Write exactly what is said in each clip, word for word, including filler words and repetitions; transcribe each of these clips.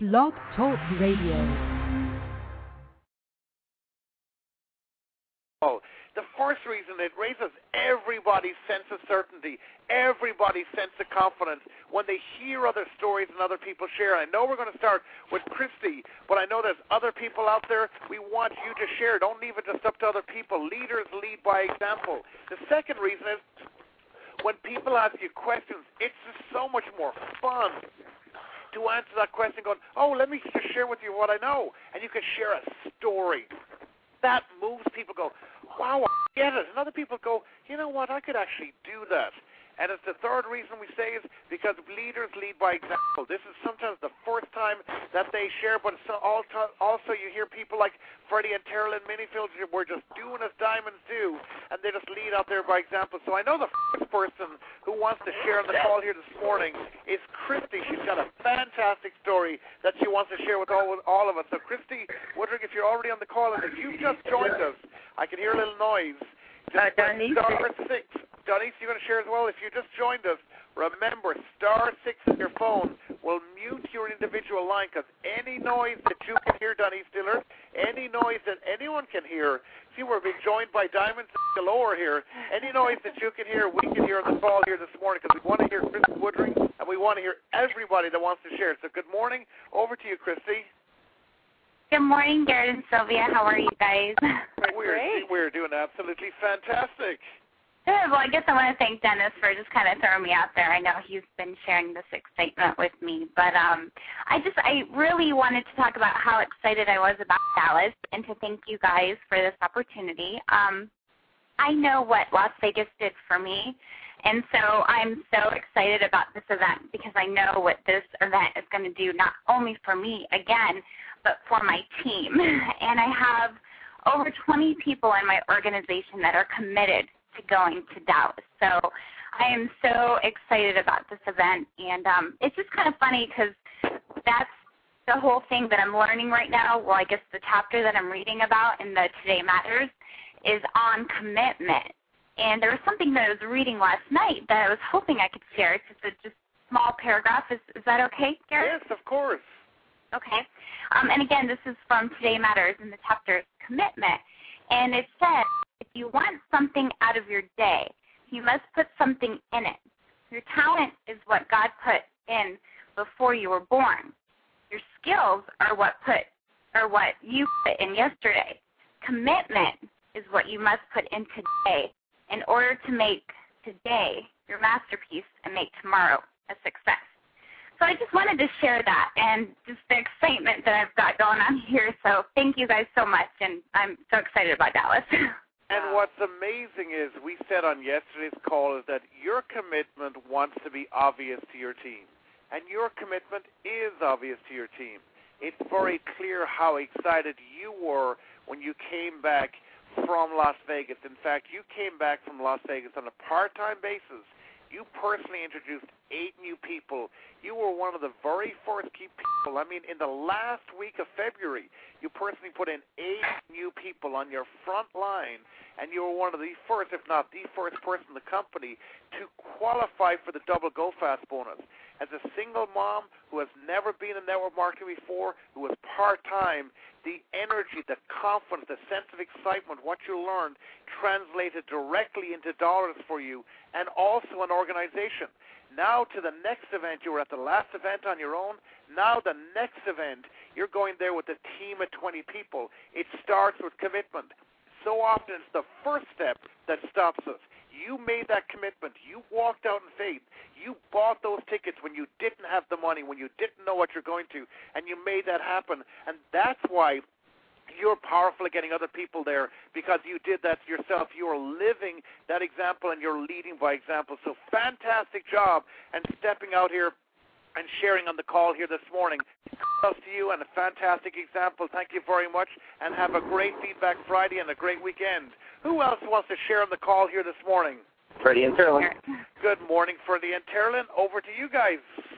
Blog Talk Radio. The first reason, it raises everybody's sense of certainty, everybody's sense of confidence when they hear other stories and other people share. I know we're going to start with Christy, but I know there's other people out there. We want you to share. Don't leave it just up to other people. Leaders lead by example. The second reason is when people ask you questions, it's just so much more fun to answer that question going, oh, let me just share with you what I know. And you can share a story. That moves people go, wow, I get it. And other people go, you know what, I could actually do that. And it's the third reason we say is because leaders lead by example. This is sometimes the first time that they share, but it's also you hear people like Freddie and Terrell and Minifield were just doing as diamonds do, and they just lead out there by example. So I know the first person who wants to share on the call here this morning is Christy. She's got a fantastic story that she wants to share with all, with all of us. So Christy, wondering if you're already on the call, and if you've just joined us, I can hear a little noise. Uh, Denise. Star six. Denise, you're going to share as well. If you just joined us, remember, star six on your phone will mute your individual line, because any noise that you can hear, Denise Dillard, any noise that anyone can hear, see, we're being joined by Diamonds galore here. Any noise that you can hear, we can hear on the call here this morning, because we want to hear Chris Woodring, and we want to hear everybody that wants to share. So good morning. Over to you, Christy. Good morning, Garrett and Sylvia. How are you guys? We're, we're doing absolutely fantastic. Good. Well, I guess I want to thank Dennis for just kind of throwing me out there. I know he's been sharing this excitement with me. But um, I just, I really wanted to talk about how excited I was about Dallas and to thank you guys for this opportunity. Um, I know what Las Vegas did for me, and so I'm so excited about this event because I know what this event is going to do not only for me, again, but for my team. And I have over twenty people in my organization that are committed to going to Dallas. So I am so excited about this event. And um, it's just kind of funny because that's the whole thing that I'm learning right now. Well, I guess the chapter that I'm reading about in the Today Matters is on commitment. And there was something that I was reading last night that I was hoping I could share. It's just a just small paragraph. Is, is that okay, Garrett? Yes, of course. Okay. Um, and again, this is from Today Matters in the chapter Commitment. And it says, if you want something out of your day, you must put something in it. Your talent is what God put in before you were born. Your skills are what put or what you put in yesterday. Commitment is what you must put in today in order to make today your masterpiece and make tomorrow a success. So I just wanted to share that and just the excitement that I've got going on here. So thank you guys so much, and I'm so excited about Dallas. And what's amazing is we said on yesterday's call is that your commitment wants to be obvious to your team, and your commitment is obvious to your team. It's very clear how excited you were when you came back from Las Vegas. In fact, you came back from Las Vegas on a part-time basis. You personally introduced eight new people. You were one of the very first key people. I mean, in the last week of February, you personally put in eight new people on your front line, and you were one of the first, if not the first person in the company to qualify for the double Go Fast bonus. As a single mom who has never been in network marketing before, who was part-time, the energy, the confidence, the sense of excitement, what you learned translated directly into dollars for you and also an organization. Now to the next event, you were at the last event on your own. Now the next event, you're going there with a team of twenty people. It starts with commitment. So often it's the first step that stops us. You made that commitment. You walked out in faith. You bought those tickets when you didn't have the money, when you didn't know what you're going to, and you made that happen. And that's why you're powerful at getting other people there, because you did that yourself. You are living that example, and you're leading by example. So fantastic job and stepping out here and sharing on the call here this morning. Kudos to you and a fantastic example. Thank you very much, and have a great Feedback Friday and a great weekend. Who else wants to share on the call here this morning? Freddie and Terrell. Good morning, Freddie and Terrell. Over to you guys.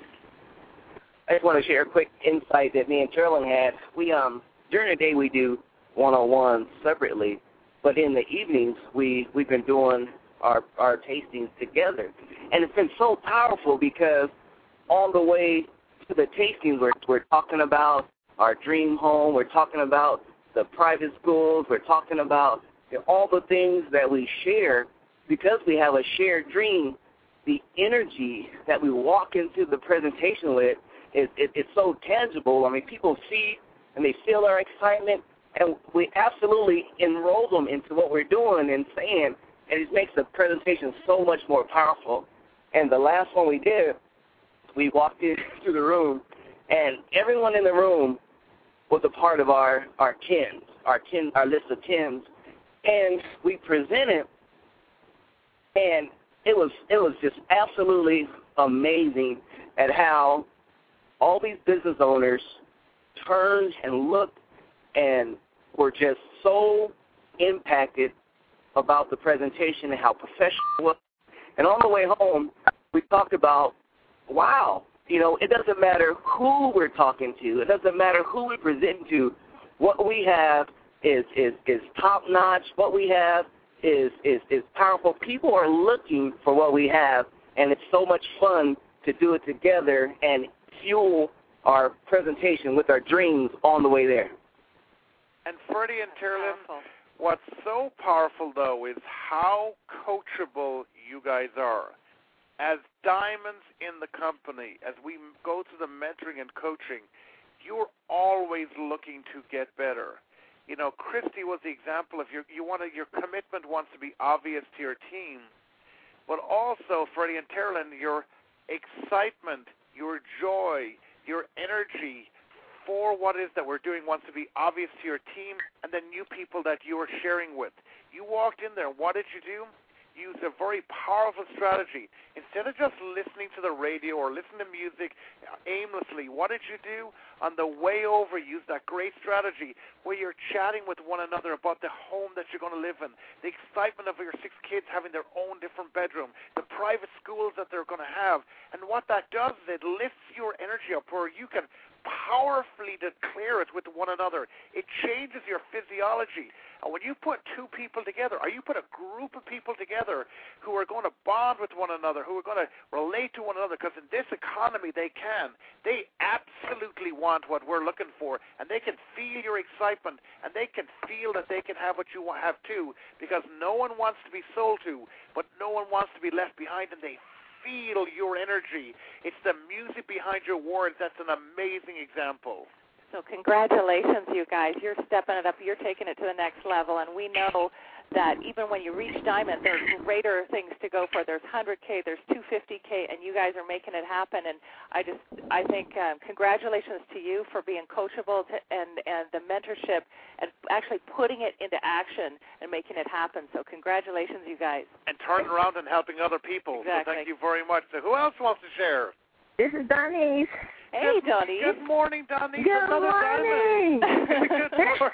I just want to share a quick insight that me and Terrell had. We um during the day we do one-on-one separately, but in the evenings we we've been doing our our tastings together, and it's been so powerful because on the way to the tastings, we're, we're talking about our dream home. We're talking about the private schools. We're talking about you know, all the things that we share because we have a shared dream. The energy that we walk into the presentation with is it, it's so tangible. I mean, people see and they feel our excitement, and we absolutely enroll them into what we're doing and saying, and it makes the presentation so much more powerful. And the last one we did, we walked into the room, and everyone in the room was a part of our, our tens, our ten, our list of tens, and we presented, and it was it was just absolutely amazing at how all these business owners turned and looked and were just so impacted about the presentation and how professional it was. And on the way home, we talked about, wow, you know, it doesn't matter who we're talking to. It doesn't matter who we present to. What we have is is, is top-notch. What we have is, is, is powerful. People are looking for what we have, and it's so much fun to do it together and fuel our presentation with our dreams on the way there. And Freddie and Terlin, what's so powerful, though, is how coachable you guys are. As diamonds in the company, as we go through the mentoring and coaching, you're always looking to get better. You know, Christy was the example of your, you want to, your commitment wants to be obvious to your team, but also, Freddie and Terlin, your excitement, your joy, your energy for what it is that we're doing wants to be obvious to your team and the new people that you are sharing with. You walked in there. What did you do? Use a very powerful strategy. Instead of just listening to the radio or listening to music aimlessly, what did you do? On the way over, use that great strategy where you're chatting with one another about the home that you're going to live in, the excitement of your six kids having their own different bedroom, the private schools that they're going to have. And what that does is it lifts your energy up where you can powerfully declare it with one another. It changes your physiology. And when you put two people together, or you put a group of people together who are going to bond with one another, who are going to relate to one another, because in this economy they can, they absolutely want what we're looking for, and they can feel your excitement, and they can feel that they can have what you have too, because no one wants to be sold to, but no one wants to be left behind, and they feel your energy. It's the music behind your words. That's an amazing example. So congratulations, you guys. You're stepping it up. You're taking it to the next level. And we know that even when you reach Diamond, there's greater things to go for. There's one hundred K, there's two hundred fifty K, and you guys are making it happen. And I just, I think um, congratulations to you for being coachable to, and, and the mentorship and actually putting it into action and making it happen. So congratulations, you guys. And turning around and helping other people. Exactly. So thank you very much. So who else wants to share? This is Donnie. Hey, good, Donnie. Good morning, Donnie. Good morning. Good morning.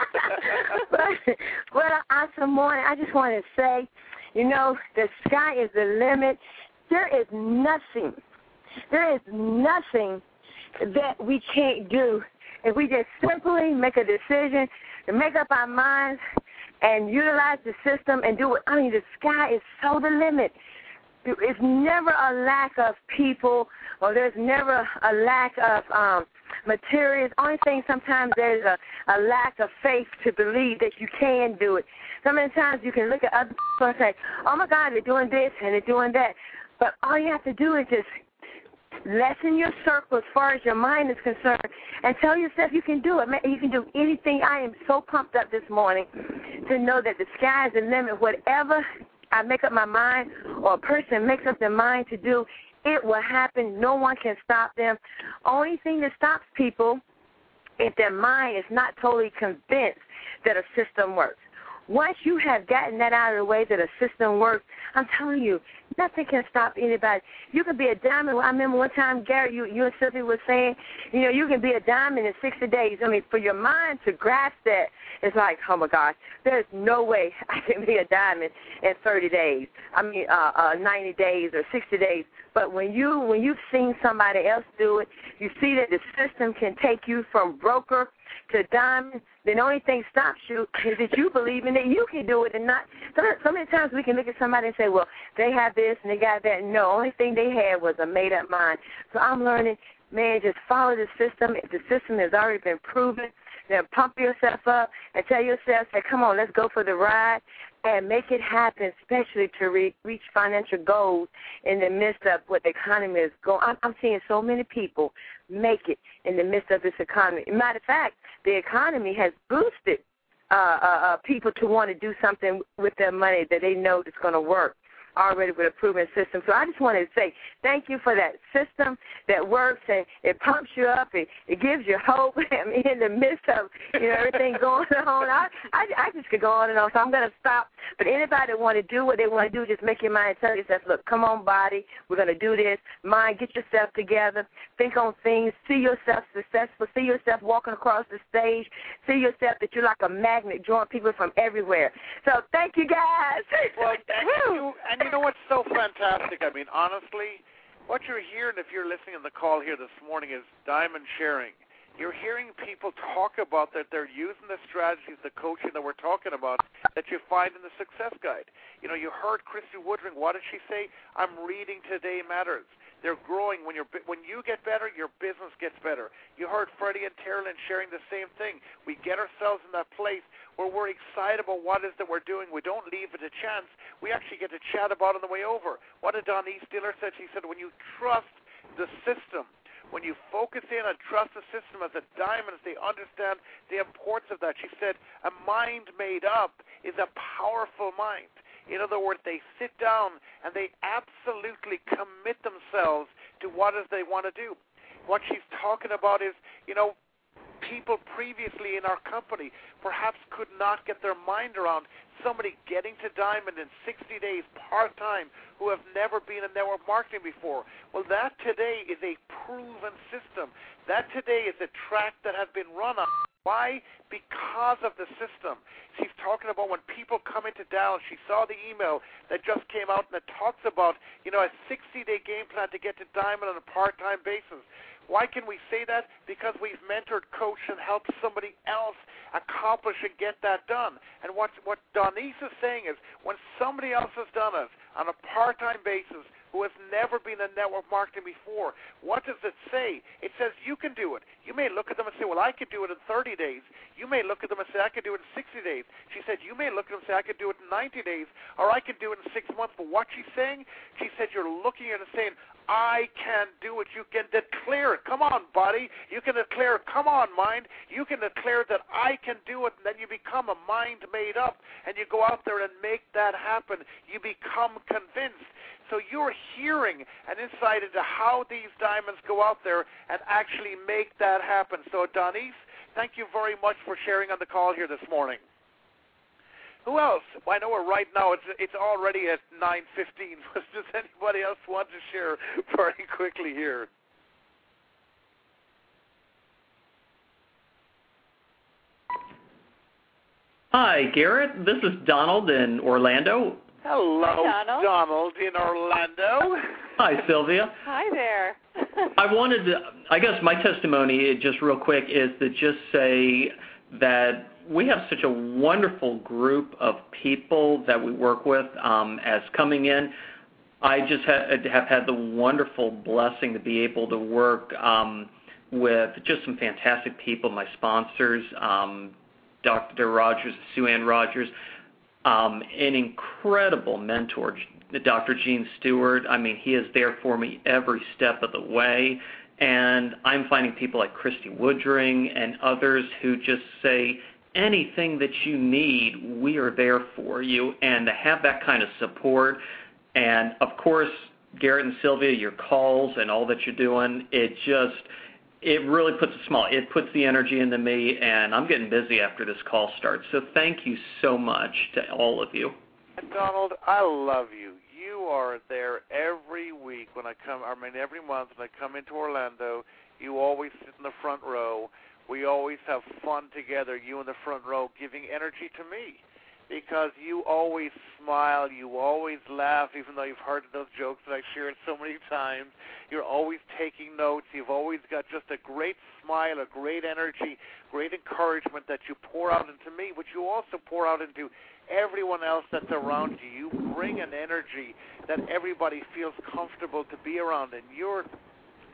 but, what an awesome morning. I just want to say, you know, the sky is the limit. There is nothing, there is nothing that we can't do if we just simply make a decision to make up our minds and utilize the system and do it. I mean, the sky is so the limit. It's never a lack of people, or there's never a lack of um, materials. Only thing sometimes there's a, a lack of faith to believe that you can do it. So many times you can look at other people and say, oh, my God, they're doing this and they're doing that. But all you have to do is just lessen your circle as far as your mind is concerned and tell yourself you can do it. You can do anything. I am so pumped up this morning to know that the sky is the limit. Whatever I make up my mind or a person makes up their mind to do, it will happen. No one can stop them. Only thing that stops people if their mind is not totally convinced that a system works. Once you have gotten that out of the way that a system works, I'm telling you, nothing can stop anybody. You can be a diamond. I remember one time, Gary, you, you and Sylvia were saying, you know, you can be a diamond in sixty days. I mean, for your mind to grasp that, it's like, oh, my gosh, there's no way I can be a diamond in thirty days. I mean, uh, uh, ninety days or sixty days. But when, you, when you've seen somebody else do it, you see that the system can take you from broker to diamond, then the only thing stops you is that you believe in that you can do it and not. So, so many times we can look at somebody and say, well, they have this and they got that. No, only thing they had was a made-up mind. So I'm learning man, just follow the system. If the system has already been proven, then pump yourself up and tell yourself, say, come on, let's go for the ride and make it happen, especially to re- reach financial goals in the midst of what the economy is going. I'm, I'm seeing so many people make it in the midst of this economy. Matter of fact, the economy has boosted uh, uh, uh, people to want to do something with their money that they know that's going to work already with a proven system. So I just wanted to say thank you for that system that works and it pumps you up. It, it gives you hope. I mean, in the midst of, you know, everything going on. I, I, I just could go on and on, so I'm going to stop. But anybody that want to do what they want to do, just make your mind, tell yourself, look, come on, body, we're going to do this. Mind, get yourself together. Think on things. See yourself successful. See yourself walking across the stage. See yourself that you're like a magnet drawing people from everywhere. So thank you, guys. Well, thank you. And you know what's so fantastic? I mean, honestly, what you're hearing if you're listening on the call here this morning is diamond sharing. You're hearing people talk about that they're using the strategies, the coaching that we're talking about that you find in the Success Guide. You know, you heard Christy Woodring. What did she say? I'm reading Today Matters. They're growing. When you're when you get better, your business gets better. You heard Freddie and Terrelyn sharing the same thing. We get ourselves in that place where we're excited about what it is that we're doing. We don't leave it to chance. We actually get to chat about it on the way over. What did Donnie Stiller said? She said, when you trust the system, when you focus in and trust the system as a diamond, they understand the importance of that. She said, a mind made up is a powerful mind. In other words, they sit down and they absolutely commit themselves to what it is they want to do. What she's talking about is, you know, people previously in our company perhaps could not get their mind around somebody getting to diamond in sixty days part-time who have never been in network marketing before. Well, that today is a proven system. That today is a track that has been run on. Why? Because of the system. She's talking about when people come into Dallas, she saw the email that just came out and it talks about, you know, a sixty-day game plan to get to diamond on a part-time basis. Why can we say that? Because we've mentored, coached, and helped somebody else accomplish and get that done. And what, what Donise is saying is when somebody else has done it on a part-time basis who has never been in network marketing before, what does it say? It says you can do it. You may look at them and say, well, I could do it in thirty days. You may look at them and say, I could do it in sixty days. She said, you may look at them and say, I could do it in ninety days, or I could do it in six months. But what she's saying, she said, you're looking at it and saying, I can do it. You can declare it. Come on, body. You can declare it. Come on, mind. You can declare that I can do it, and then you become a mind made up, and you go out there and make that happen. You become convinced. So you're hearing an insight into how these diamonds go out there and actually make that happen. So, Donise, thank you very much for sharing on the call here this morning. Who else? Well, I know we're right now. It's it's already at nine fifteen. Does anybody else want to share very quickly here? Hi, Garrett. This is Donald in Orlando. Hello, Hi, Donald. Donald in Orlando. Hi, Sylvia. Hi there. I wanted to, I guess my testimony, just real quick, is to just say that we have such a wonderful group of people that we work with um, as coming in. I just ha- have had the wonderful blessing to be able to work um, with just some fantastic people, my sponsors, um, Doctor Rogers, Sue Ann Rogers, um, an incredible mentor, Doctor Gene Stewart. I mean, he is there for me every step of the way. And I'm finding people like Christy Woodring and others who just say, anything that you need, we are there for you. And to have that kind of support, and of course, Garrett and Sylvia, your calls and all that you're doing, it just, it really puts a smile. It puts the energy into me, and I'm getting busy after this call starts. So thank you so much to all of you. Donald, I love you. You are there every week when I come, I mean every month when I come into Orlando. You always sit in the front row. We always have fun together, you in the front row, giving energy to me because you always smile, you always laugh, even though you've heard those jokes that I shared so many times. You're always taking notes. You've always got just a great smile, a great energy, great encouragement that you pour out into me, but you also pour out into everyone else that's around you. You bring an energy that everybody feels comfortable to be around, and you're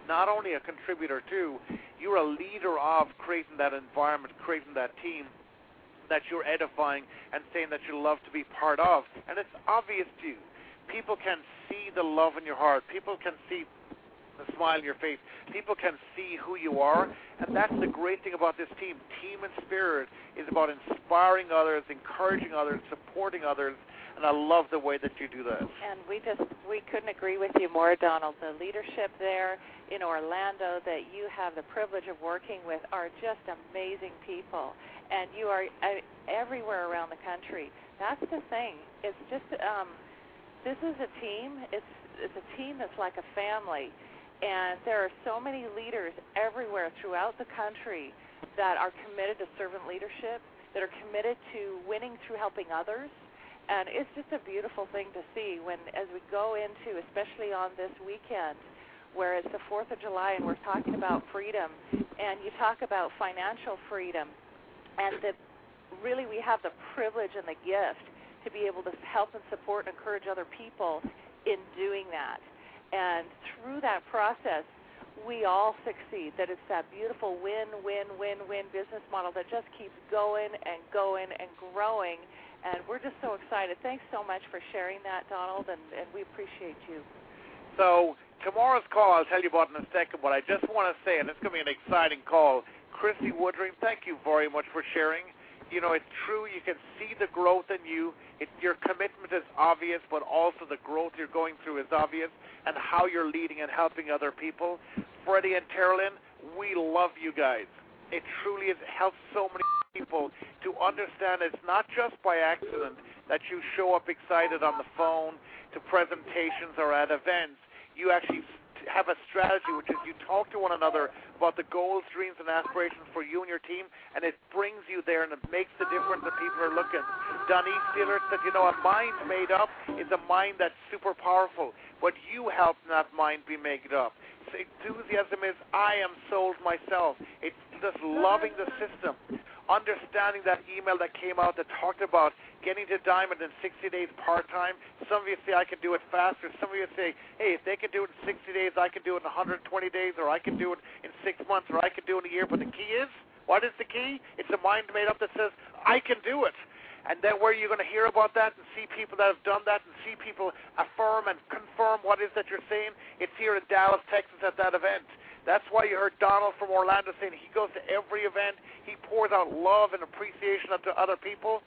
not only a contributor to, you're a leader of creating that environment, creating that team that you're edifying and saying that you love to be part of. And it's obvious to you. People can see the love in your heart. People can see the smile in your face. People can see who you are, and that's the great thing about this team. Team and Spirit is about inspiring others, encouraging others, supporting others, and I love the way that you do that. And we just, we couldn't agree with you more, Donald. The leadership there in Orlando that you have the privilege of working with are just amazing people, and you are uh, everywhere around the country. That's the thing. It's just, um, this is a team. It's, it's a team that's like a family. And there are so many leaders everywhere throughout the country that are committed to servant leadership, that are committed to winning through helping others. And it's just a beautiful thing to see when, as we go into, especially on this weekend, where it's the fourth of July and we're talking about freedom, and you talk about financial freedom, and that really we have the privilege and the gift to be able to help and support and encourage other people in doing that. And through that process, we all succeed, that it's that beautiful win, win, win, win business model that just keeps going and going and growing. And we're just so excited. Thanks so much for sharing that, Donald, and, and we appreciate you. So tomorrow's call I'll tell you about in a second, but I just want to say, and it's going to be an exciting call, Christy Woodring, thank you very much for sharing. You know, it's true. You can see the growth in you. It, your commitment is obvious, but also the growth you're going through is obvious, and how you're leading and helping other people. Freddie and Terralyn, we love you guys. It truly is, helps so many people to understand it's not just by accident that you show up excited on the phone to presentations or at events. You actually have a strategy, which is you talk to one another about the goals, dreams, and aspirations for you and your team, and it brings you there, and it makes the difference that people are looking. Denise Dillard said, you know, a mind made up is a mind that's super powerful, but you help that mind be made up. So enthusiasm is, I am sold myself. It's just loving the system. Understanding that email that came out that talked about getting to Diamond in sixty days part-time. Some of you say, I can do it faster. Some of you say, hey, if they can do it in sixty days, I can do it in one hundred twenty days, or I can do it in six months, or I can do it in a year. But the key is, what is the key? It's a mind made up that says, I can do it. And then where you're going to hear about that and see people that have done that and see people affirm and confirm what it is that you're saying, it's here in Dallas, Texas at that event. That's why you heard Donald from Orlando saying he goes to every event. He pours out love and appreciation to other people.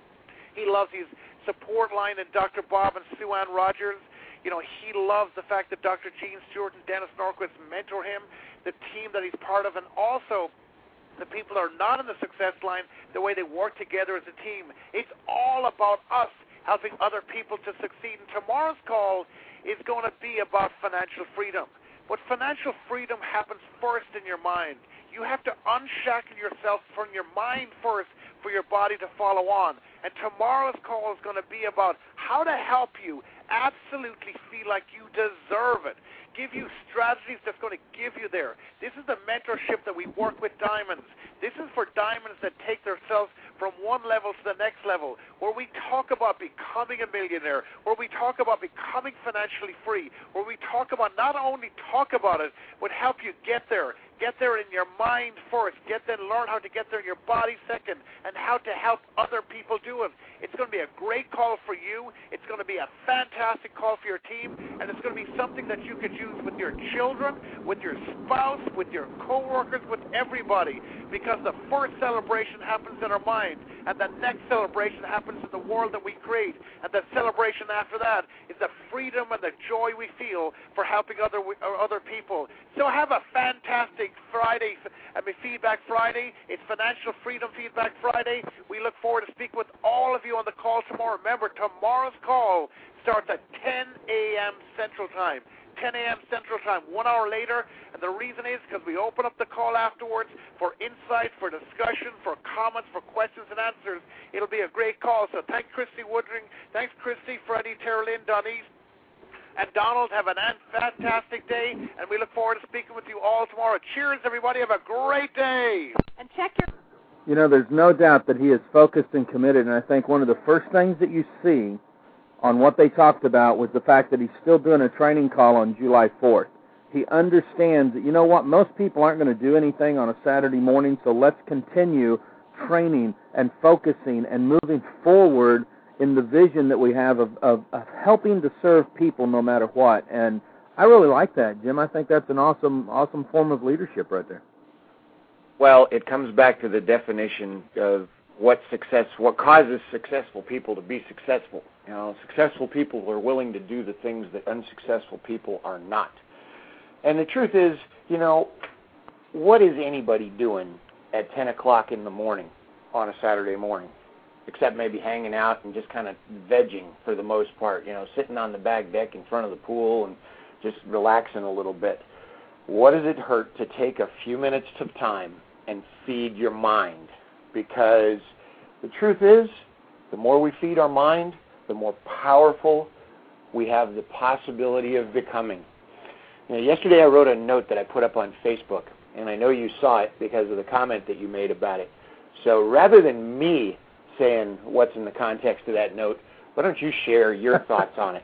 He loves his support line and Doctor Bob and Sue Ann Rogers. You know, he loves the fact that Doctor Gene Stewart and Dennis Norquist mentor him, the team that he's part of, and also the people that are not in the success line, the way they work together as a team. It's all about us helping other people to succeed. And tomorrow's call is going to be about financial freedom. But financial freedom happens first in your mind. You have to unshackle yourself from your mind first for your body to follow on. And tomorrow's call is going to be about how to help you absolutely feel like you deserve it. Give you strategies that's going to give you there. This is the mentorship that we work with diamonds. This is for diamonds that take themselves from one level to the next level, where we talk about becoming a millionaire, where we talk about becoming financially free, where we talk about not only talk about it, but help you get there. Get there in your mind first. Get there, learn how to get there in your body second, and how to help other people do it. It's going to be a great call for you. It's going to be a fantastic call for your team, and it's going to be something that you could use with your children, with your spouse, with your coworkers, with everybody, because the first celebration happens in our mind, and the next celebration happens in the world that we create, and the celebration after that is the freedom and the joy we feel for helping other other people. So have a fantastic Friday, I mean Feedback Friday. It's Financial Freedom Feedback Friday. We look forward to speaking with all of you on the call tomorrow. Remember, tomorrow's call starts at ten a.m. Central Time. ten a.m. Central Time, one hour later, and the reason is because we open up the call afterwards for insight, for discussion, for comments, for questions and answers. It'll be a great call. So thanks, Christy Woodring. Thanks, Christy, Freddie, Terralyn, Denise, and Donald. Have a fantastic day, and we look forward to speaking with you all tomorrow. Cheers, everybody. Have a great day. And check your... You know, there's no doubt that he is focused and committed, and I think one of the first things that you see on what they talked about was the fact that he's still doing a training call on July fourth. He understands that, you know what, most people aren't going to do anything on a Saturday morning, so let's continue training and focusing and moving forward in the vision that we have of, of, of helping to serve people no matter what. And I really like that, Jim. I think that's an awesome, awesome form of leadership right there. Well, it comes back to the definition of what success, what causes successful people to be successful. You know, successful people are willing to do the things that unsuccessful people are not. And the truth is, you know, what is anybody doing at ten o'clock in the morning on a Saturday morning, except maybe hanging out and just kind of vegging for the most part, you know, sitting on the back deck in front of the pool and just relaxing a little bit. What does it hurt to take a few minutes of time and feed your mind? Because the truth is, the more we feed our mind, the more powerful we have the possibility of becoming. You know, yesterday I wrote a note that I put up on Facebook, and I know you saw it because of the comment that you made about it. So rather than me saying what's in the context of that note, why don't you share your thoughts on it?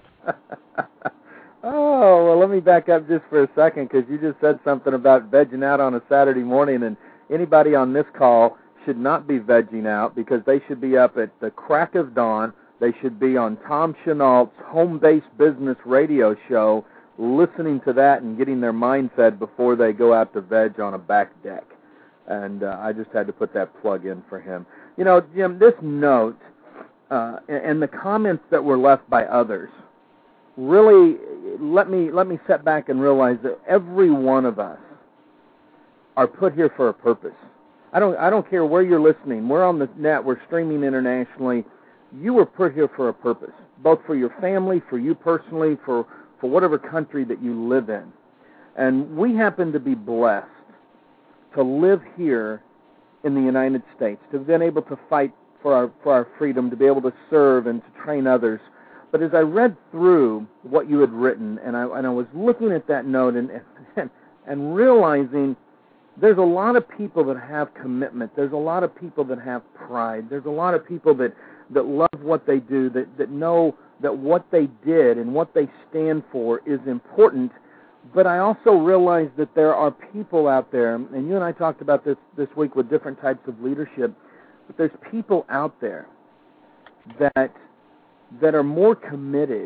Oh, well, let me back up just for a second, because you just said something about vegging out on a Saturday morning, and anybody on this call should not be vegging out, because they should be up at the crack of dawn. They should be on Tom Chenault's home-based business radio show, listening to that and getting their mind fed before they go out to veg on a back deck. And uh, I just had to put that plug in for him. You know, Jim, this note uh, and the comments that were left by others really let me let me step back and realize that every one of us are put here for a purpose. I don't I don't care where you're listening. We're on the net. We're streaming internationally. You were put here for a purpose, both for your family, for you personally, for for whatever country that you live in. And we happen to be blessed to live here in the United States, to have been able to fight for our for our freedom, to be able to serve and to train others. But as I read through what you had written, and I, and I was looking at that note and, and and realizing there's a lot of people that have commitment. There's a lot of people that have pride. There's a lot of people that, that love what they do, that, that know that what they did and what they stand for is important. But I also realize that there are people out there, and you and I talked about this this week with different types of leadership, but there's people out there that that are more committed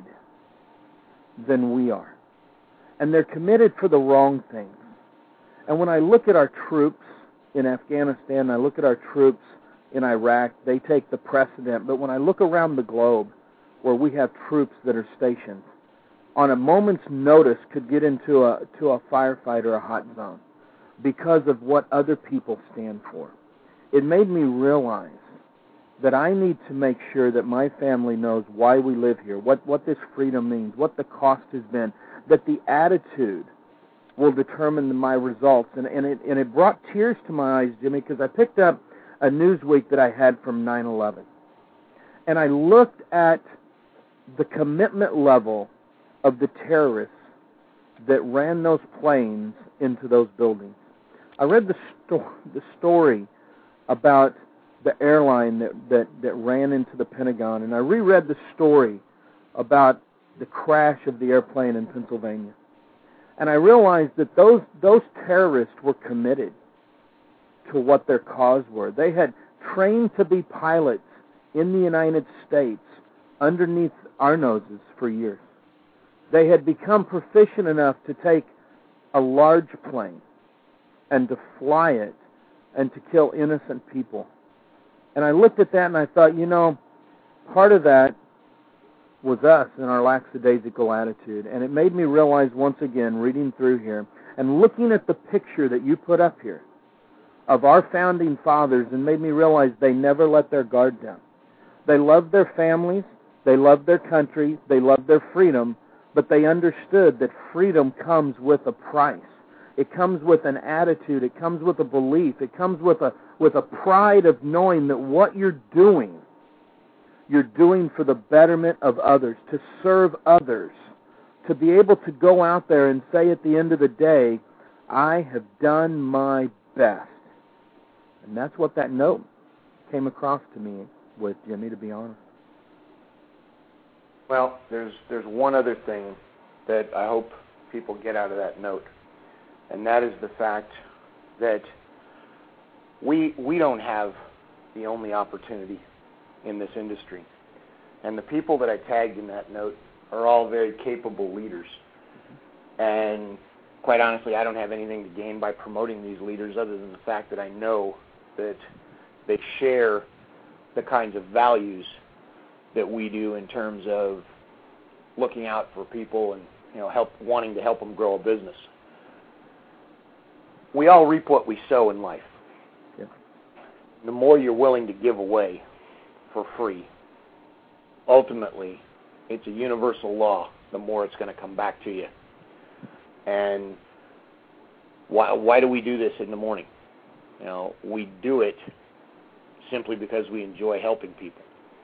than we are. And they're committed for the wrong things. And when I look at our troops in Afghanistan, I look at our troops in Iraq, they take the precedent. But when I look around the globe where we have troops that are stationed, on a moment's notice could get into a to a firefight or a hot zone because of what other people stand for. It made me realize that I need to make sure that my family knows why we live here, what, what this freedom means, what the cost has been, that the attitude will determine my results. And, and, it, and it brought tears to my eyes, Jimmy, because I picked up a Newsweek that I had from nine eleven. And I looked at the commitment level of the terrorists that ran those planes into those buildings. I read the, sto- the story about the airline that, that, that ran into the Pentagon, and I reread the story about the crash of the airplane in Pennsylvania. And I realized that those those terrorists were committed to what their cause were. They had trained to be pilots in the United States underneath our noses for years. They had become proficient enough to take a large plane and to fly it and to kill innocent people. And I looked at that and I thought, you know, part of that was us and our lackadaisical attitude. And it made me realize once again, reading through here and looking at the picture that you put up here of our founding fathers, and made me realize they never let their guard down. They loved their families, they loved their country, they loved their freedom, but they understood that freedom comes with a price. It comes with an attitude. It comes with a belief. It comes with a with a pride of knowing that what you're doing, you're doing for the betterment of others, to serve others, to be able to go out there and say at the end of the day, I have done my best. And that's what that note came across to me with, Jimmy, to be honest. Well, there's there's one other thing that I hope people get out of that note. and that is the fact that we we don't have the only opportunity in this industry. And the people that I tagged in that note are all very capable leaders. And quite honestly, I don't have anything to gain by promoting these leaders other than the fact that I know that they share the kinds of values that we do in terms of looking out for people and, you know, help wanting to help them grow a business. We all reap what we sow in life. Yeah. The more you're willing to give away for free, ultimately, it's a universal law, the more it's going to come back to you. And why, why do we do this in the morning? You know, we do it simply because we enjoy helping people.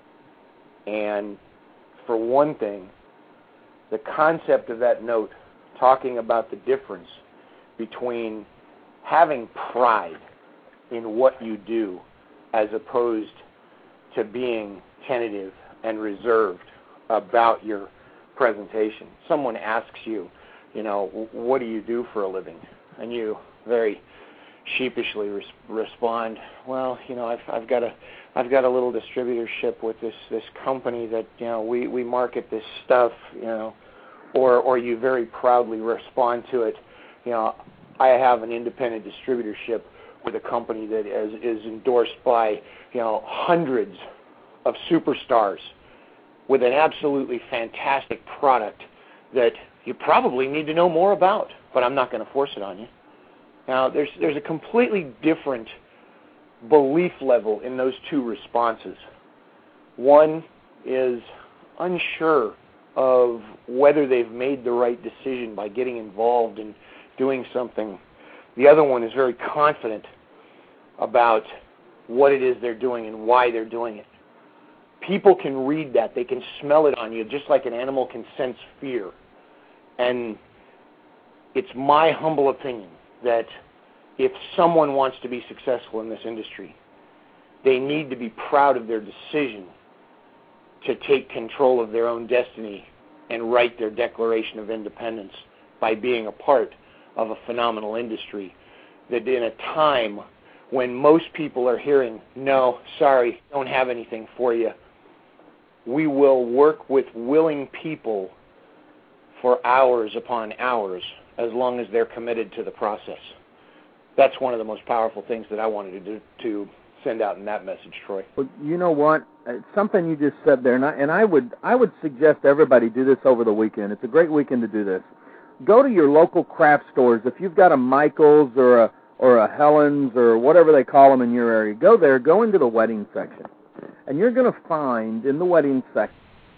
And for one thing, the concept of that note, talking about the difference between having pride in what you do as opposed to being tentative and reserved about your presentation. Someone asks you, you know, what do you do for a living? And you very sheepishly res- respond, well, you know, I've, I've got a, I've got a little distributorship with this, this company that, you know, we, we market this stuff, you know, or, or you very proudly respond to it, you know, I have an independent distributorship with a company that is, is endorsed by, you know, hundreds of superstars with an absolutely fantastic product that you probably need to know more about, but I'm not going to force it on you. Now, there's there's a completely different belief level in those two responses. One is unsure of whether they've made the right decision by getting involved in doing something. The other one is very confident about what it is they're doing and why they're doing it. People can read that. They can smell it on you, just like an animal can sense fear. And it's my humble opinion that if someone wants to be successful in this industry, they need to be proud of their decision to take control of their own destiny and write their Declaration of Independence by being a part of a phenomenal industry that in a time when most people are hearing, no, sorry, don't have anything for you, we will work with willing people for hours upon hours as long as they're committed to the process. That's one of the most powerful things that I wanted to do, to send out in that message, Troy. Well, you know what? It's something you just said there, and I, and I would I would suggest everybody do this over the weekend. It's a great weekend to do this. Go to your local craft stores. If you've got a Michael's or a or a Helen's or whatever they call them in your area, go there. Go into the wedding section, and you're going to find in the wedding section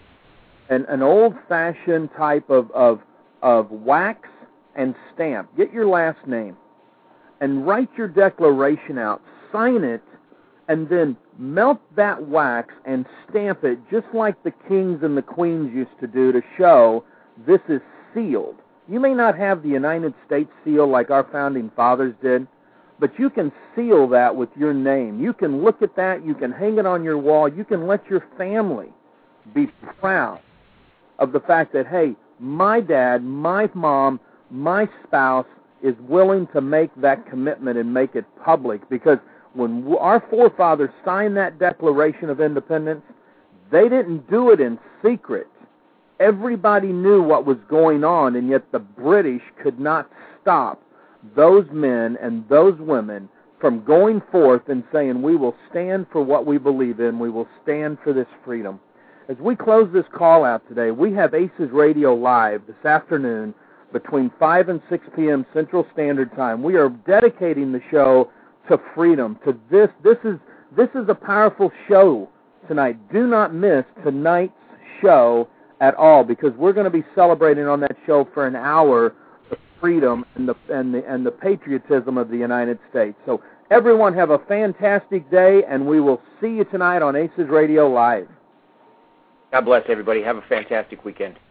an, an old-fashioned type of, of of wax and stamp. Get your last name and write your declaration out. Sign it, and then melt that wax and stamp it just like the kings and the queens used to do to show this is sealed. You may not have the United States seal like our founding fathers did, but you can seal that with your name. You can look at that. You can hang it on your wall. You can let your family be proud of the fact that, hey, my dad, my mom, my spouse is willing to make that commitment and make it public, because when our forefathers signed that Declaration of Independence, they didn't do it in secret. Everybody knew what was going on, and yet the British could not stop those men and those women from going forth and saying, we will stand for what we believe in. We will stand for this freedom. As we close this call out today, we have Aces Radio Live this afternoon between five and six p.m. Central Standard Time. We are dedicating the show to freedom, to this. This is this is a powerful show tonight. Do not miss tonight's show at all, because we're going to be celebrating on that show for an hour the freedom and the and the and the patriotism of the United States. So everyone have a fantastic day, and we will see you tonight on Aces Radio Live. God bless everybody. Have a fantastic weekend.